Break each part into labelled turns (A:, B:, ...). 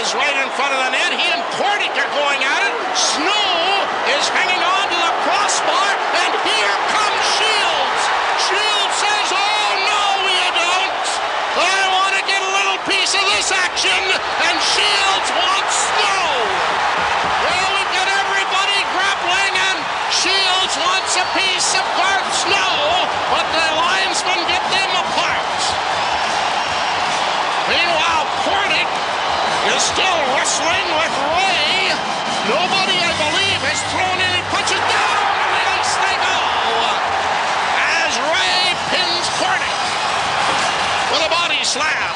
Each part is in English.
A: is right in front of the net. He and Kordic are going at it. Snow is hanging on to the crossbar, and here comes Shields. Shields says, oh, no, you don't. I want to get a little piece of this action, and Shields wants Snow. Well, we've got everybody grappling, and Shields wants a piece of Garth Snow, but the linesmen get them apart. Meanwhile, Kordic is still wrestling with Ray. Nobody, I believe, has thrown any punches down, and they go. As Ray pins Kordic with a body slam.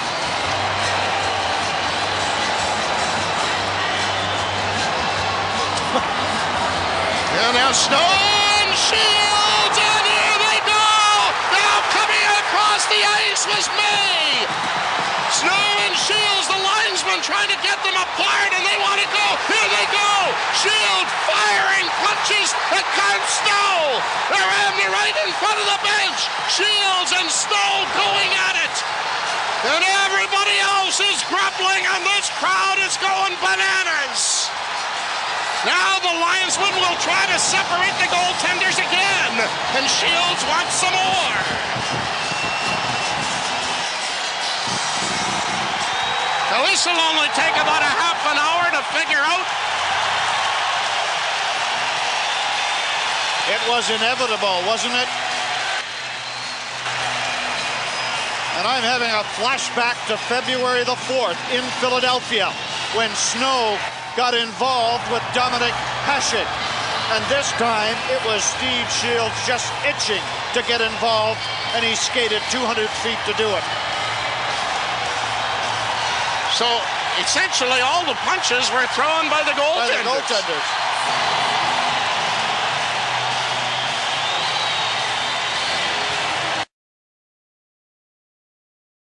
A: And now Snow and Shields, and here they go! Now coming across the ice was May! Snow and Shields, the linesman, trying to get them apart, and they want to go. Here they go! Shields firing punches at Garth Snow! They're having it right in front of the bench! Shields and Snow going at it! And everybody else is grappling, and this crowd is going bananas! Now the linesman will try to separate the goaltenders again, and Shields wants some more. Now this will only take about a half an hour to figure out.
B: It was inevitable, wasn't it? And I'm having a flashback to February the 4th in Philadelphia when Snow got involved with Dominik Hasek. And this time it was Steve Shields just itching to get involved, and he skated 200 feet to do it.
A: So essentially all the punches were thrown by the goaltenders.